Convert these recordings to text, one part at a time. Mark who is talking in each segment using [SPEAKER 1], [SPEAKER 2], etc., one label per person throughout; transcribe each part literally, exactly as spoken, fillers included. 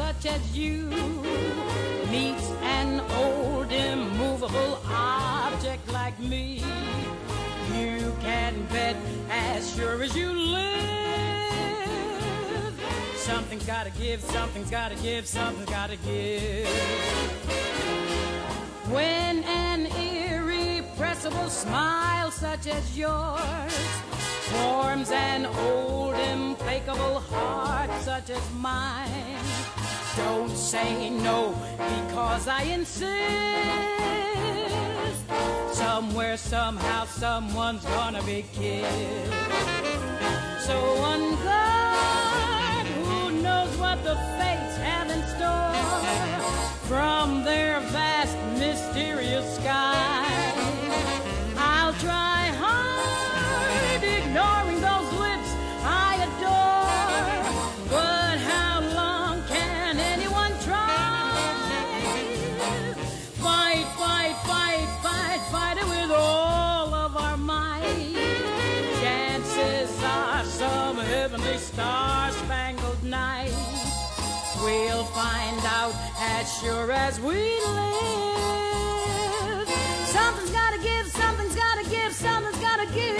[SPEAKER 1] such as you meets an old immovable object like me, you can bet as sure as you live, something's gotta give, something's gotta give, something's gotta give. When an irrepressible smile such as yours forms an old implacable heart such as mine, don't say no because I insist. Somewhere, somehow, someone's gonna be killed. So on guard, who knows what the fates have in store from their vast, mysterious sky. I'll try hard, ignoring those lips I adore, but how long can anyone try? Fight, fight, fight, fight, fight it with all of our might. Chances are some heavenly star-spangled night we'll find out as sure as we live. Something's gotta give, something's gotta give, something's gotta give.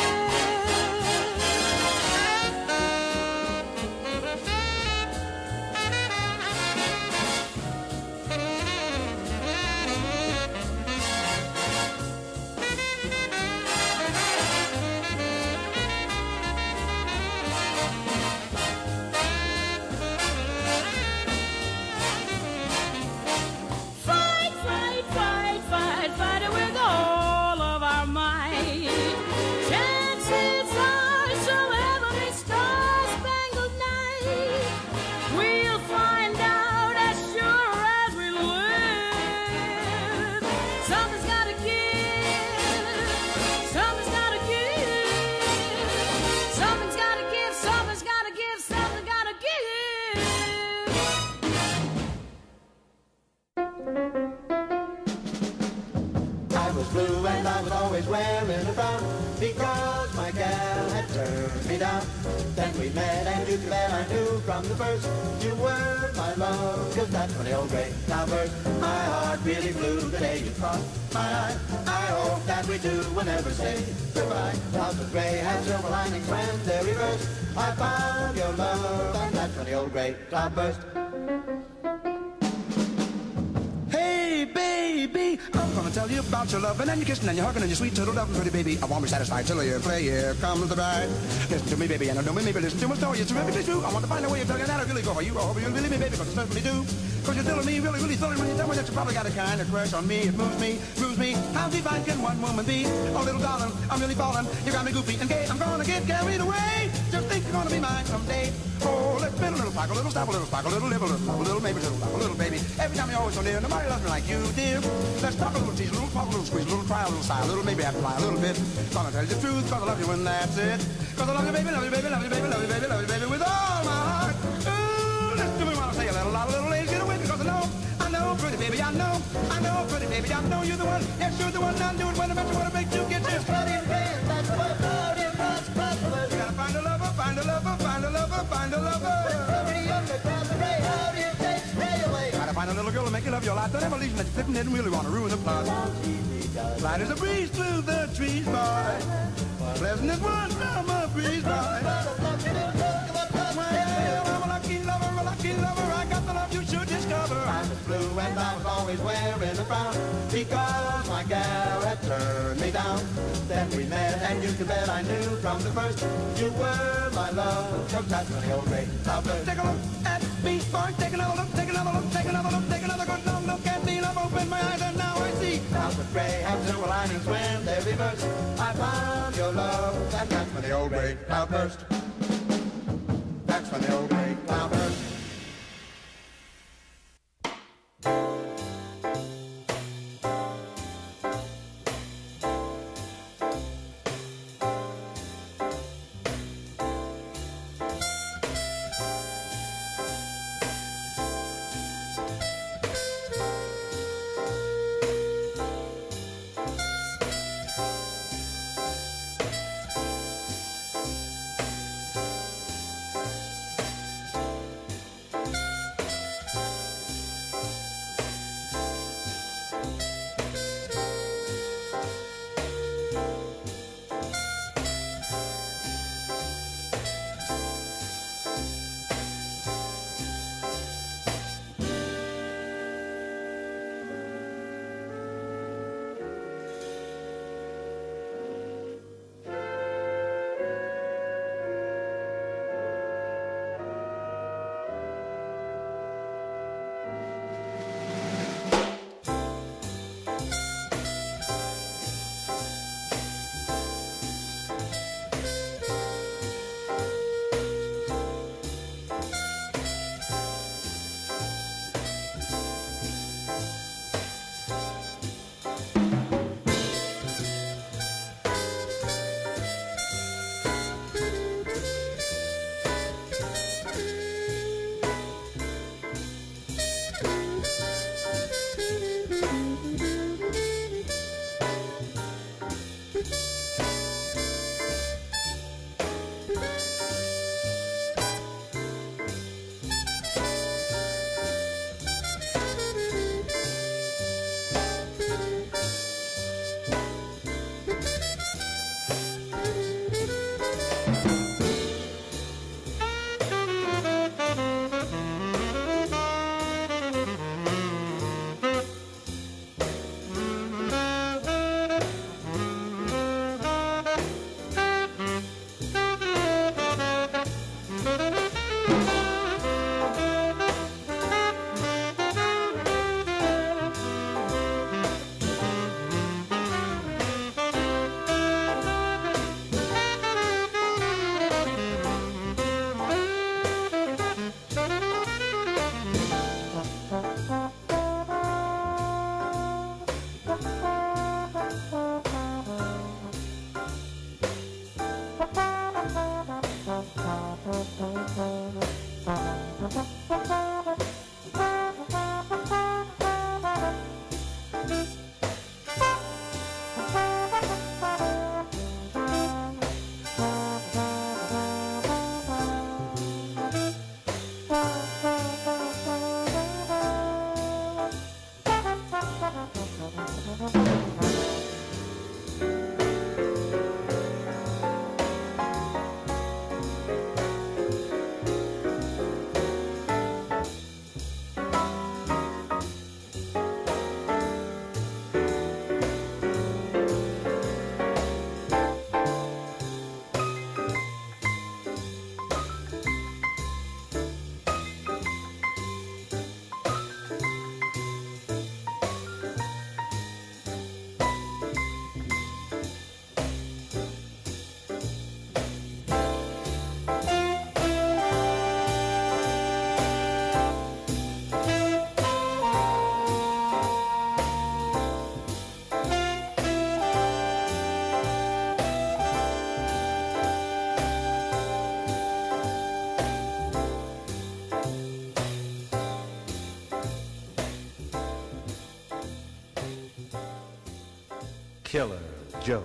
[SPEAKER 2] Wearing a frown because my gal had turned me down. Then we met and you can bet I knew from the first you were my love. Cause that's when the old gray cloud burst. My heart really flew the day you crossed my eye. I hope that we two will never say goodbye. Clouds of gray have silver linings when they're reversed. I found your love and that's when the old gray cloud burst.
[SPEAKER 3] Baby, I'm gonna tell you about your loving and your kissing and your hugging and your sweet little loving, pretty baby. I want to be satisfied till you play. Here comes the bride. Listen to me, baby, and I know me, maybe listen to my story. It's really true. I want to find a way of telling you that I really go for you. I hope you'll believe me, baby, because I certainly do. Because you're telling me, really, really thrilling when you tell me that you probably got a kind of crush on me. It moves me, moves me. How divine can one woman be? Oh, little darling, I'm really falling. You got me goofy and gay. I'm gonna get carried away. Just think you're gonna be mine someday. Oh, let's spin a little, pack a little, stop a little, pack a little, live a little, love a little, maybe a little, love a little, baby. Every time you're always so near, nobody loves me like you, dear. Let's talk a little, tease a little, talk a little, squeeze a little, try a little, sigh a little, maybe have to lie a little bit. Gonna tell you the truth, cause I love you and that's it. Cause I love you, baby, love you, baby, love you, baby, love you, baby, love you, baby, with all my heart. Ooh, listen to me when I say a little, lot of little ladies get away because I know, I know, pretty baby, I know, I know, pretty baby, I know you're the one. Yes, you're the one, I'm doing when I bet you wanna make two get this. Claudia Grant, that's what Claudia Grant's possible. You gotta find a lover, find a lover, find a lover, find a lover. Gotta find a little girl to make you love your life. Don't ever leave that you're flipping it and really want to ruin the plot. Light as a breeze through the trees, boy. Pleasant as one summer breeze, boy. Well, I'm a lucky lover, a lucky lover. I got the love you should discover.
[SPEAKER 2] I was blue and I was always wearing a frown because my gal had turned me down. Then we met and you can bet I knew from the first you were my love. Cause that's when the old gray cloud burst.
[SPEAKER 3] Take a look at me, boy. Take another look, take another look, take another look, take another good long look at me. And I've opened my eyes and now I see.
[SPEAKER 2] Clouds of gray have silver linings when they reverse. I found your love and that's when the old gray cloud burst. That's when the old gray cloud burst.
[SPEAKER 4] Killer Joe.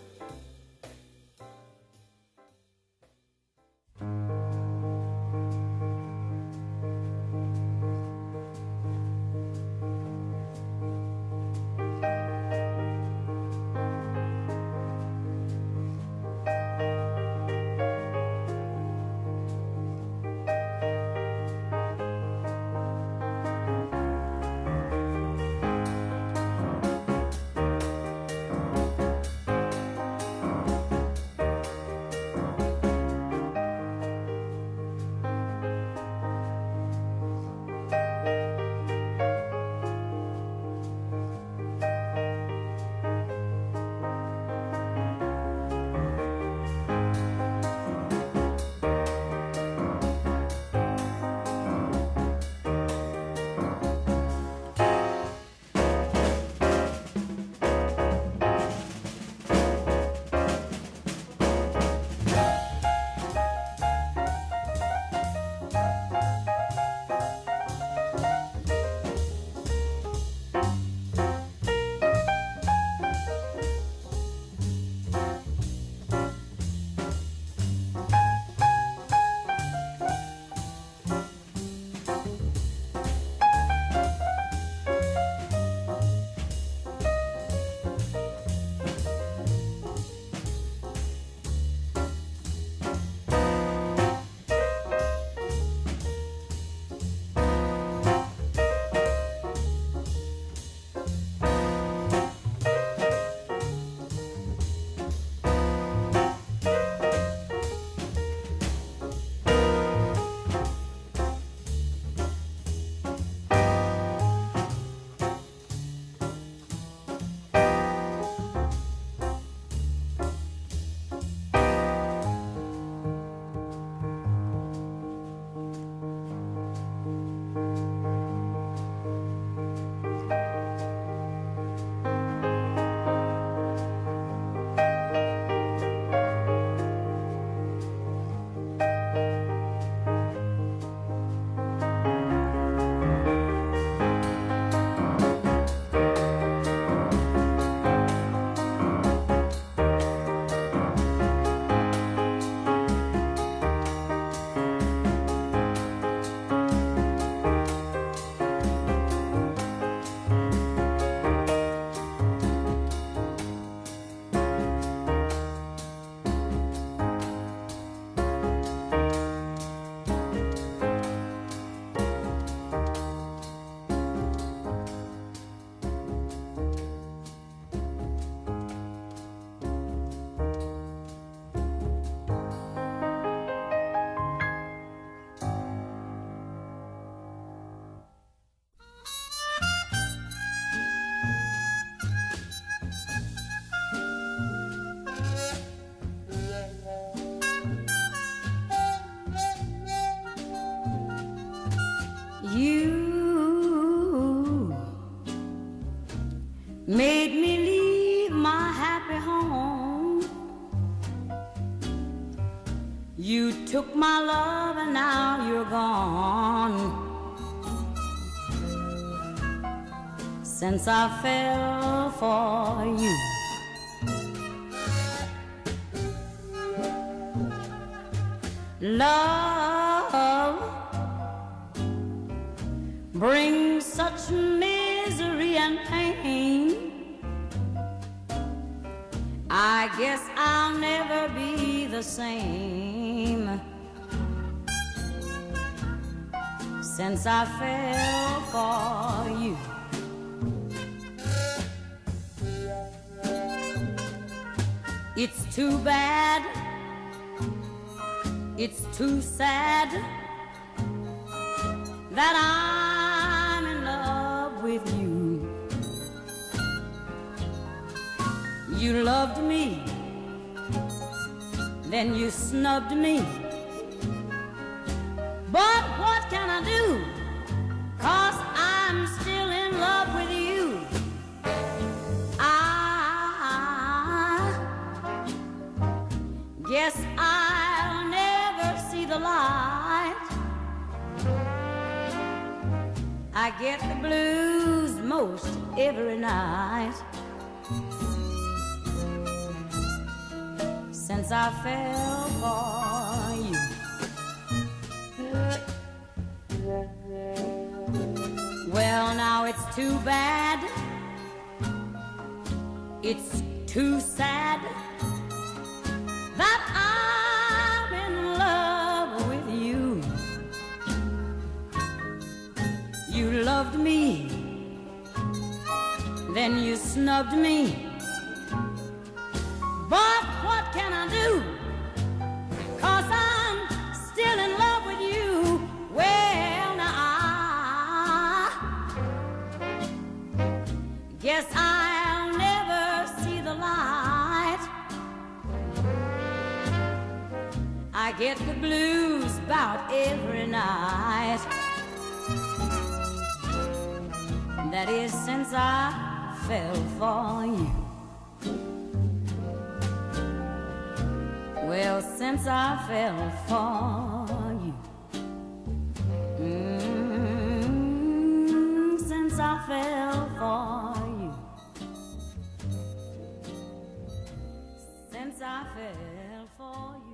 [SPEAKER 1] You made me leave my happy home. You took my love and now you're gone. Since I fell for you, love brings such misery and pain. I guess I'll never be the same since I fell for you. It's too bad, it's too sad that I'm in love with you. You loved me, then you snubbed me. But what can I do? 'Cause I'm still in love with you. I guess I'll never see the light. I get the blues most every night. since I fell for you. Well, now it's too bad, it's too sad that I'm in love with you. You loved me, then you snubbed me, but what can I do? 'Cause I'm still in love with you. Well, now I guess I'll never see the light. I get the blues about every night. That is since I fell for you. Well, since I fell for you. Mm, since I fell for you. Since I fell for you.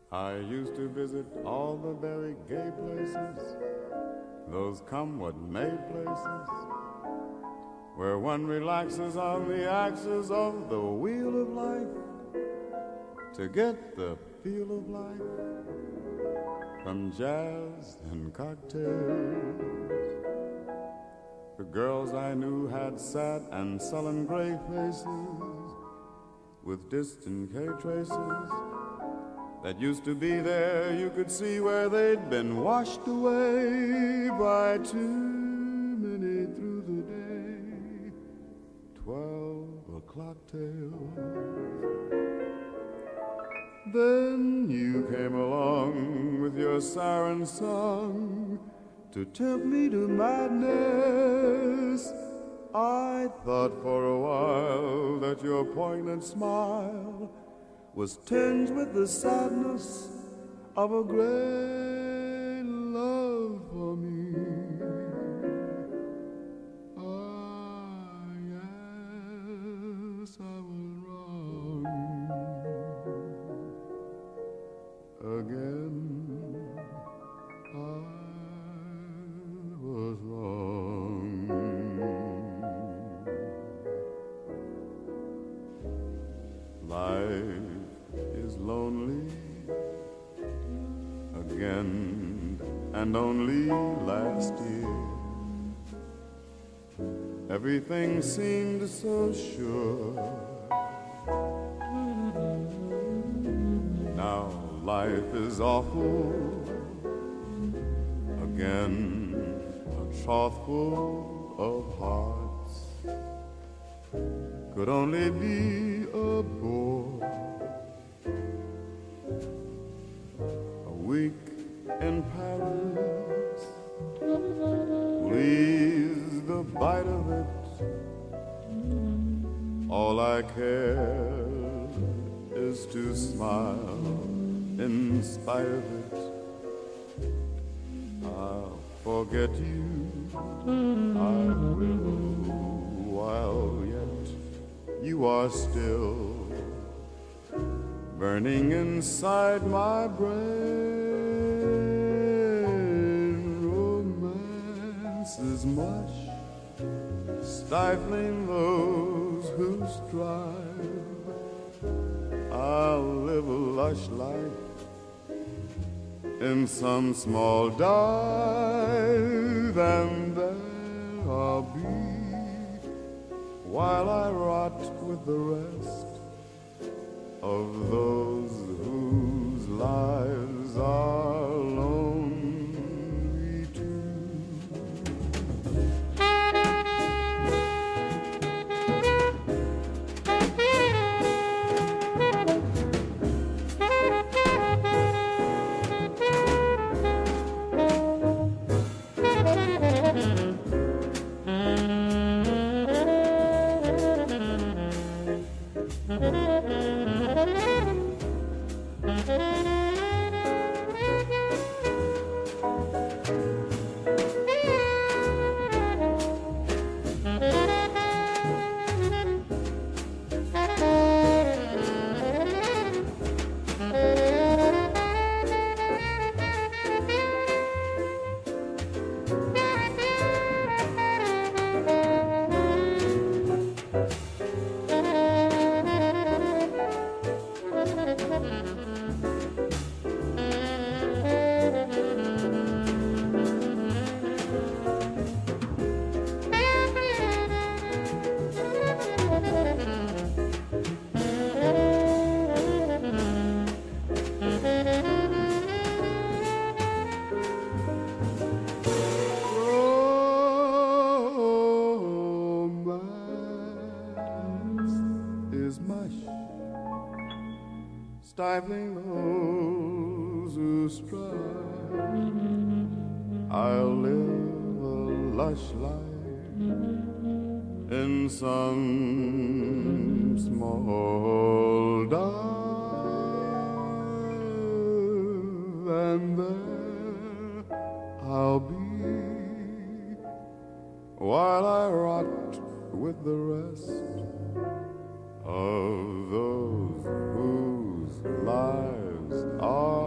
[SPEAKER 4] I used to visit all the very gay places, those come-what-may places, where one relaxes on the axis of the wheel of life to get the feel of life from jazz and cocktails. The girls I knew had sad and sullen gray faces with distant K traces that used to be there. You could see where they'd been washed away by too many through the day twelve o'clock tales. Then you came along with your siren song to tempt me to madness. I thought for a while that your poignant smile was tinged with the sadness of a great love for me. Ah, yes, I was wrong again. I was wrong. Life is lonely again, and only last year everything seemed so sure. Now life is awful again, a trough full of hearts could only be a bore. A week in Paris, please the bite of it. All I care is to smile in spite of it. I'll forget you, I will, while yet you are still burning inside my brain. Romance is mush, stifling those who strive. I'll live a lush life in some small dive, and there I'll be while I rot with the rest of those whose lives are lonely too. Stifling those who strive, I'll live a lush life in some small dive, and there I'll be while I rot with the rest of those whose lives are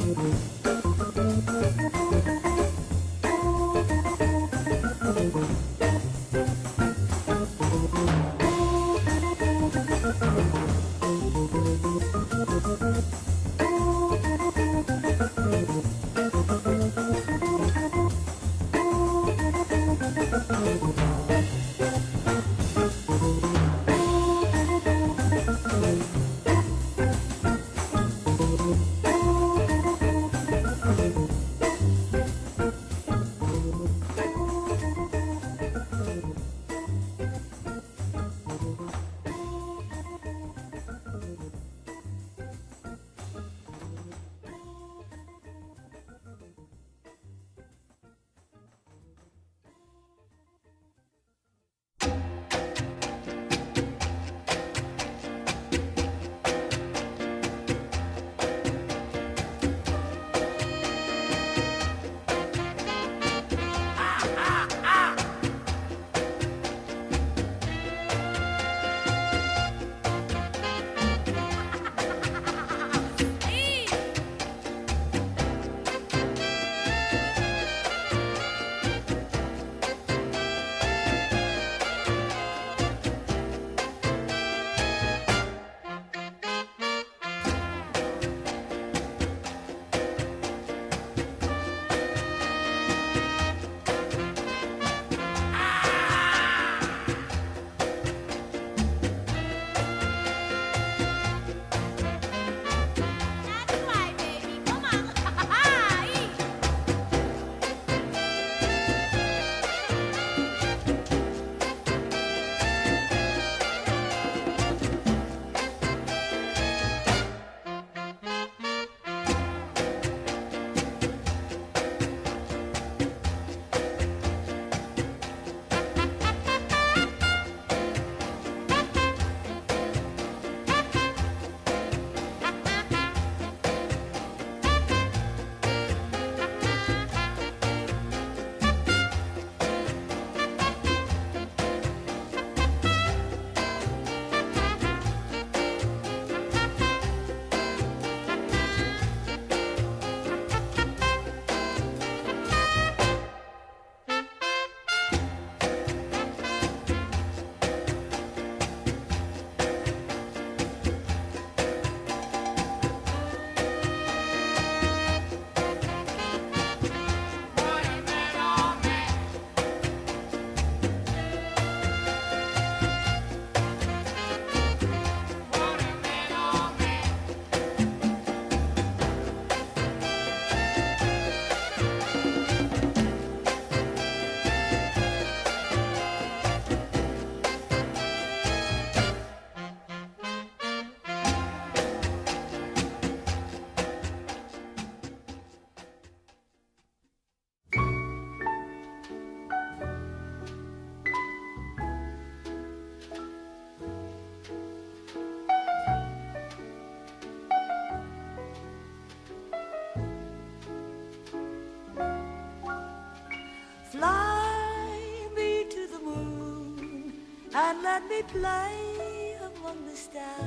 [SPEAKER 5] and let me play among the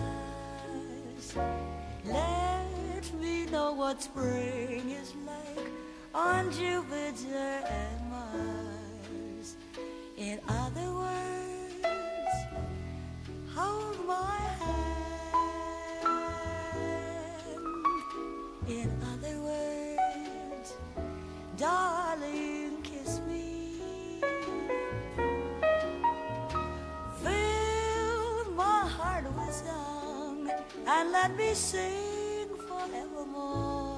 [SPEAKER 5] stars. Let me know what spring is like on Jupiter and Mars. In other words, hold my hand. In other words, darling, kiss me. Fill my heart with song and let me sing forevermore.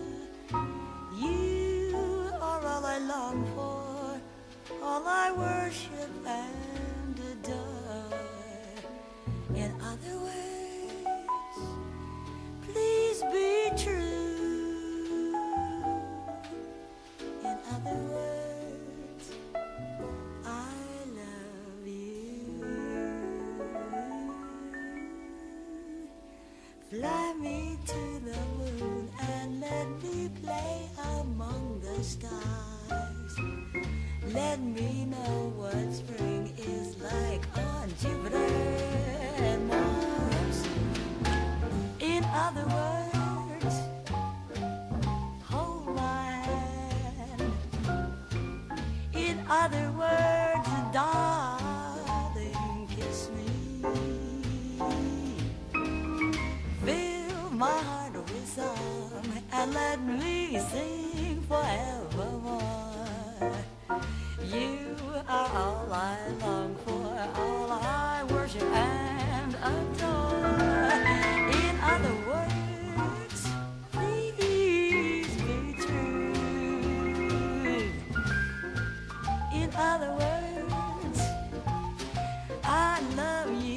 [SPEAKER 5] You are all I long for, all I worship and adore. In other words, please be true. In other words, I love you. Fly me to the moon and let me play among the stars. Let me know what spring is like on Jupiter and Mars. In other words, other words, darling, kiss me. Fill my heart with song and let me sing forevermore. You are all I long for, all I worship and adore. In other words, please be true. In other words, I love you.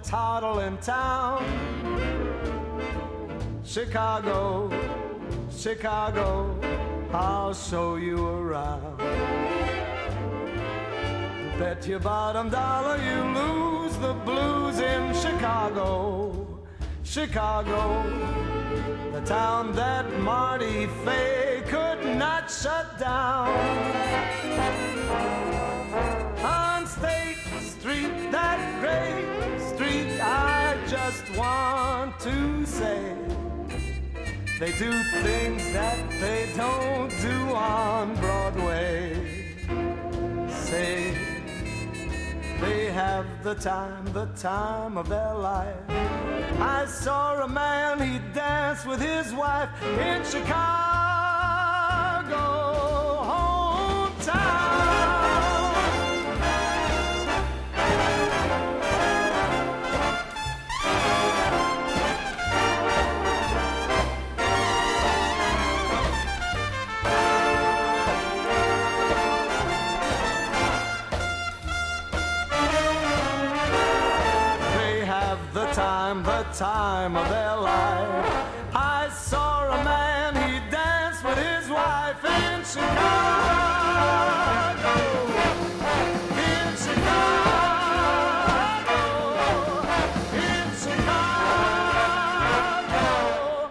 [SPEAKER 6] toddling town. Chicago, Chicago, I'll show you around. Bet your bottom dollar you lose the blues in Chicago. Chicago, the town that Marty Fay could not shut down. On State Street, that great street, I just want to say, they do things that they don't do on Broadway. Say, they have the time, the time of their life. I saw a man, he danced with his wife in Chicago, hometown. The time, the time of their life. I saw a man, he danced with his wife in Chicago, in Chicago, in Chicago.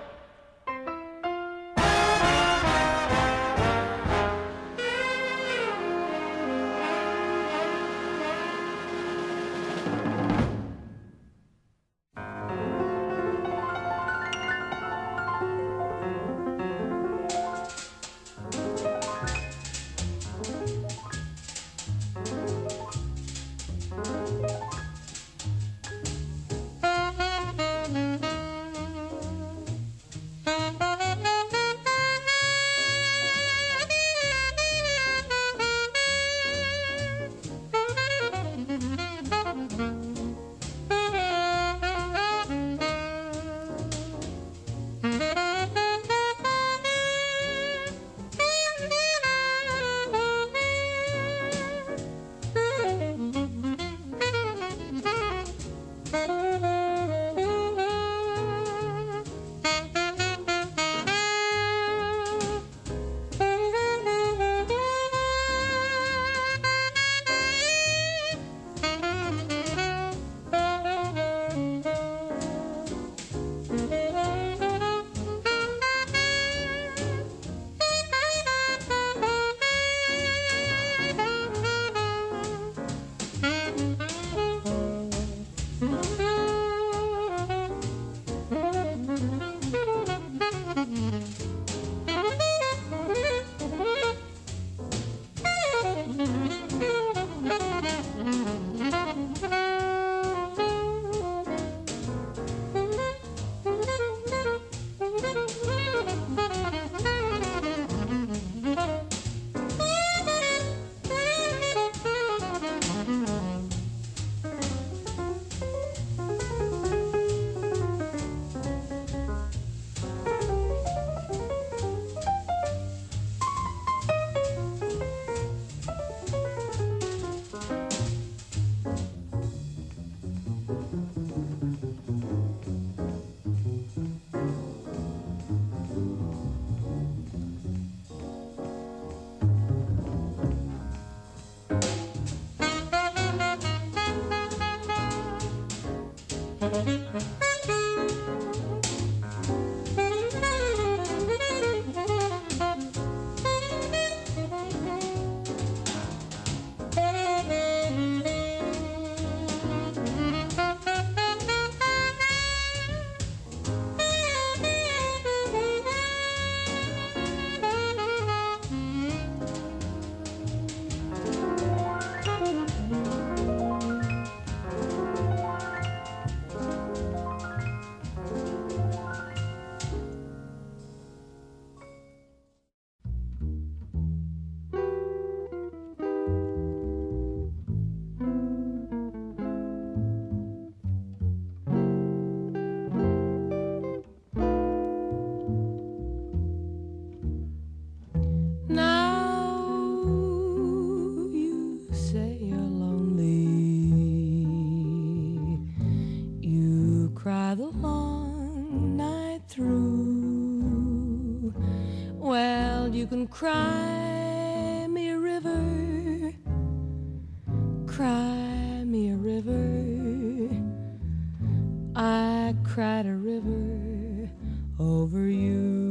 [SPEAKER 1] cried a river over you.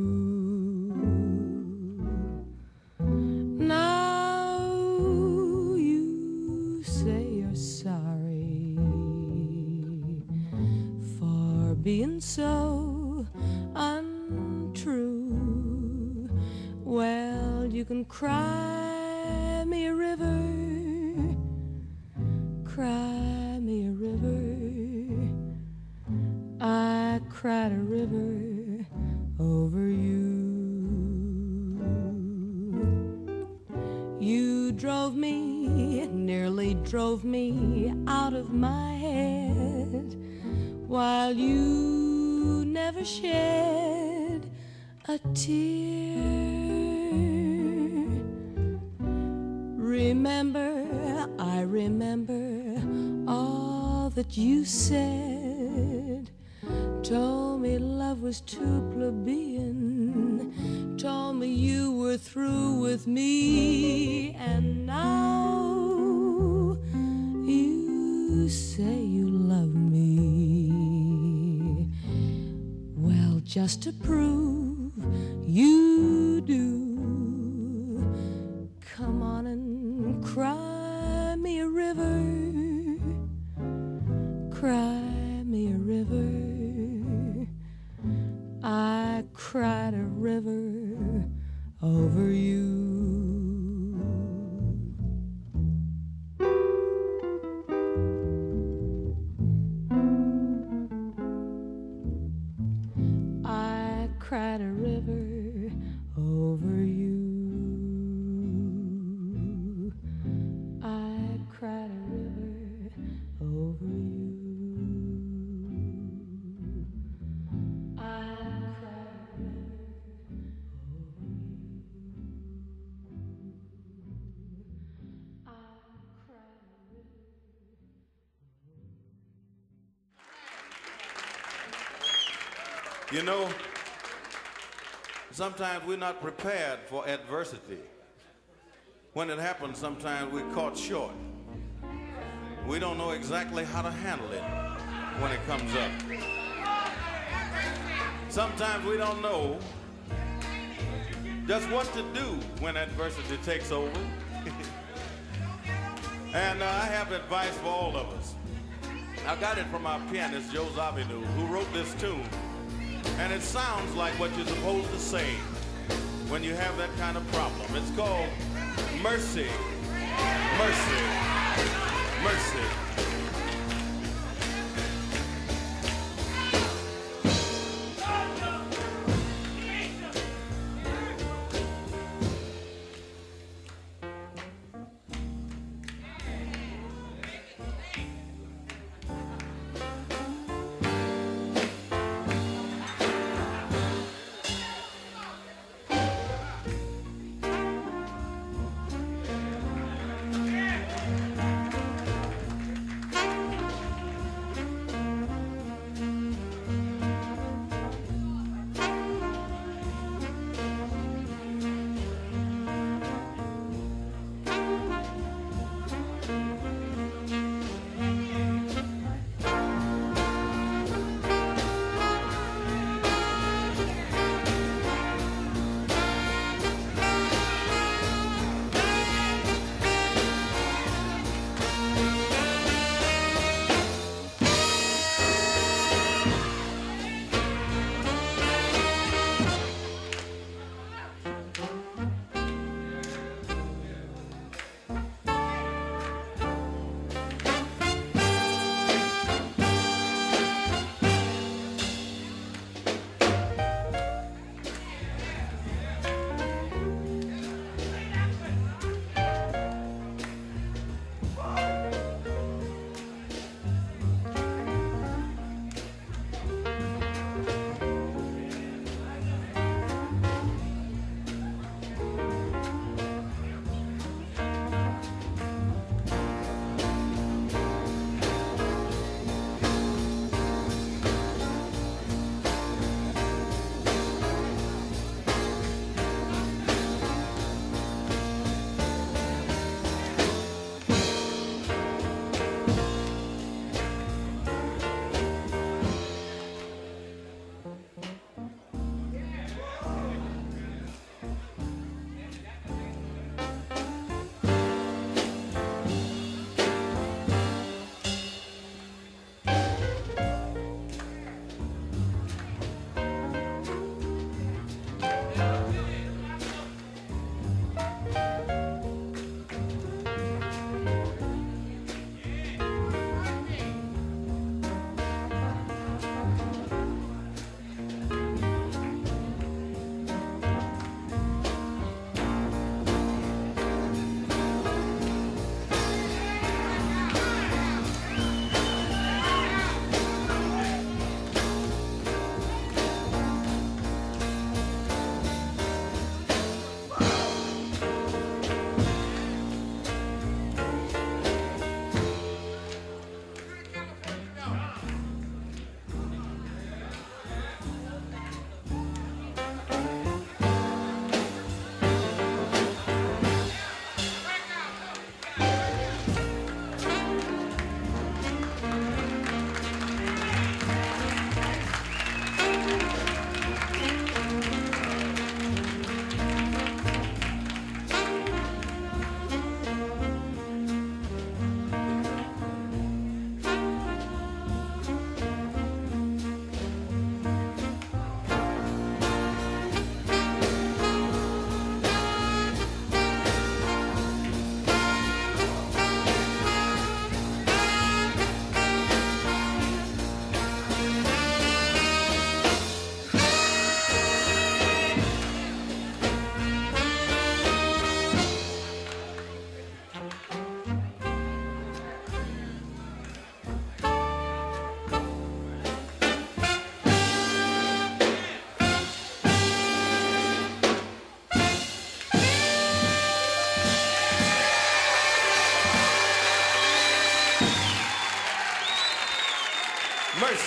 [SPEAKER 1] Now you say you're sorry for being so untrue. Well, you can cry me a river, cry me a river. I cried a river over you. You drove me, nearly drove me out of my head, while you never shed a tear. Remember, I remember all that you said. Told me love was too plebeian, told me you were through with me, and now you say you love me. Well, just to prove you do, come on and cry me a river, cry me a river. I cried a river over you. I cried a river over you. I cried a river over you.
[SPEAKER 7] You know, sometimes we're not prepared for adversity. When it happens, sometimes we're caught short. We don't know exactly how to handle it when it comes up. Sometimes we don't know just what to do when adversity takes over. And uh, I have advice for all of us. I got it from our pianist, Joe Zawinul, who wrote this tune. And it sounds like what you're supposed to say when you have that kind of problem. It's called Mercy, Mercy, Mercy.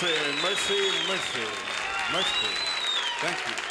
[SPEAKER 7] Mercy, mercy, mercy, mercy. Thank you.